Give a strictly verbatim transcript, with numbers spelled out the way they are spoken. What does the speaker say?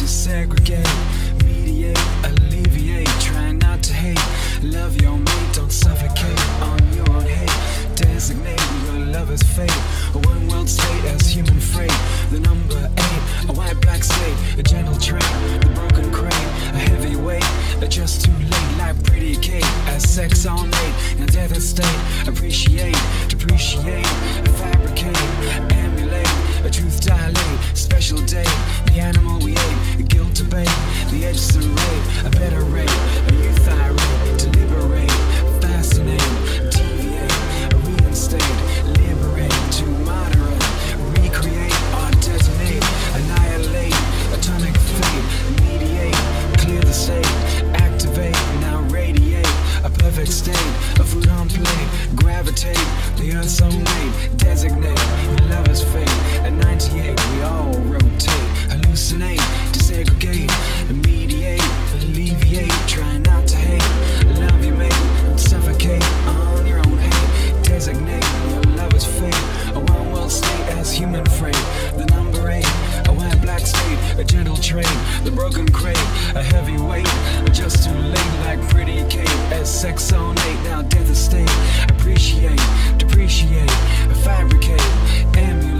Desegregate, mediate, alleviate. Try not to hate. Love your mate, don't suffocate on your own hate. Designate your lover's fate. A one world state as human freight. The number eight, a white black state. A gentle train, the broken crane. A heavy weight, a just too late. Like pretty Kate, as sex ornate. In a desert state, appreciate, depreciate. Fabricate, emulate. A truth dilate, special day. The animal we ate, a guilt debate. The edge serrate, a better rate. A youth irate, deliberate. Fascinate, deviate. A reinstate, liberate. To moderate, recreate or detonate. Annihilate, atomic fate. Mediate, clear the state. Activate, now radiate. A perfect state, a food on plate. Gravitate, the earth's own mate. Designate, your lover's fate. At ninety-eight, we all rotate. Hallucinate, desegregate. Mediate, alleviate. Try not to hate. Love you, mate. Don't suffocate on your own hate. Designate, your lover's fate. A one world state as human freight. The number eight, a white black state. A gentle train, the broken crate. A heavy weight, just too late. Like pretty Kate, as sex ornate. Now death estate. Appreciate, depreciate. Fabricate, emulate.